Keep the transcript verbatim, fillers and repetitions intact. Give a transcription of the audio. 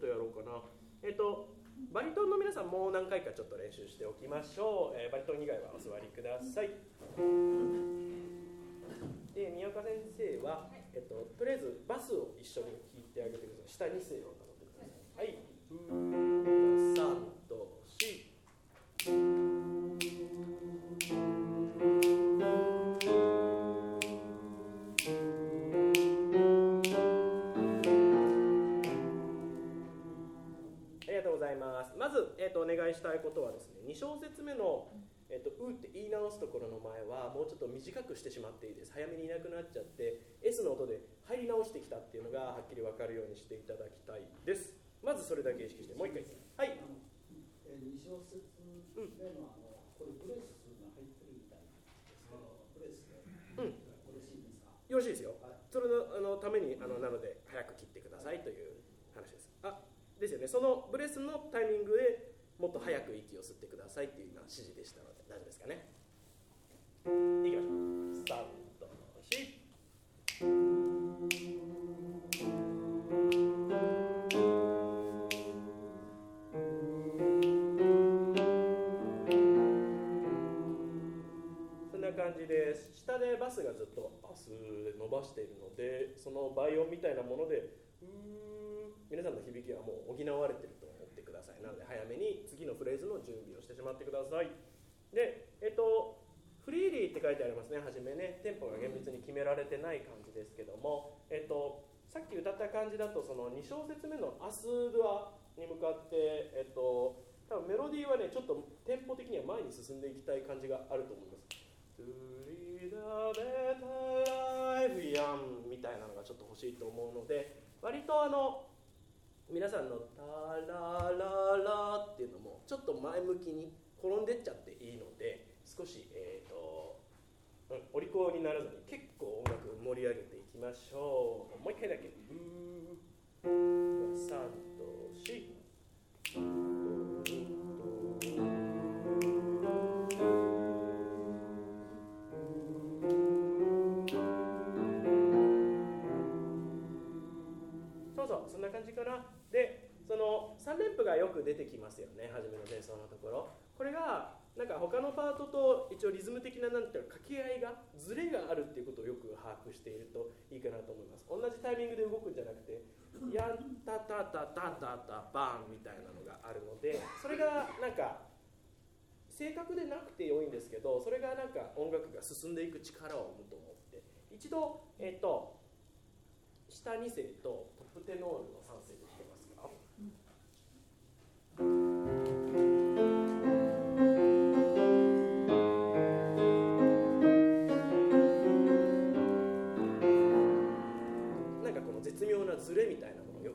とやろうかな。えっとバリトンの皆さんもう何回かちょっと練習しておきましょう。えー、バリトン以外はお座りください。で、宮岡先生は、えっと、とりあえずバスを一緒に弾いてあげてください。下に声を頼んでください。はい。さんとし。まず、えー、とお願いしたいことはですね、に小節目の、えー、とうって言い直すところの前はもうちょっと短くしてしまっていいです。早めにいなくなっちゃって S の音で入り直してきたっていうのがはっきり分かるようにしていただきたいです。まずそれだけ意識してもう一回。はい。 に小節目のあのこれブレスが入ってるみたいなんですけど、ブレスでよろしいですか？ よろしいですよ。はい、それの、あのためにあのなので早く切ってくださいという話です。あですよね、そのブレスのタイミングでもっと早く息を吸ってくださいっていうような指示でしたので大丈夫ですかね。いきましょう。さんとし。そんな感じです。下でバスがずっとバスで伸ばしているので、その倍音みたいなものでうーん皆さんの響きはもう補われていると思ってください。なので早めに次のフレーズの準備をしてしまってください。で、えっとフリーリーって書いてありますね。はじめね、テンポが厳密に決められてない感じですけども、えっとさっき歌った感じだとそのに小節目のアスドアに向かって、えっと多分メロディーはねちょっとテンポ的には前に進んでいきたい感じがあると思います。To lead a better life young みたいなのがちょっと欲しいと思うので、割とあの皆さんのタラララっていうのもちょっと前向きに転んでっちゃっていいので、少し、えーとうん、お利口にならずに結構音楽盛り上げていきましょう。もう一回だけ。さんとし。そうそう、そんな感じかな。で、そのさん連符がよく出てきますよね、初めの前奏のところ。これがなんか他のパートと一応リズム的ななんていうか掛け合いがズレがあるっていうことをよく把握しているといいかなと思います。同じタイミングで動くんじゃなくて、やんたたたたたたバンみたいなのがあるので、それがなんか正確でなくて良いんですけど、それがなんか音楽が進んでいく力を生むと思って、一度えっと下に声とトップテノールのさん声で弾けますか？なんかこの絶妙なズレみたいな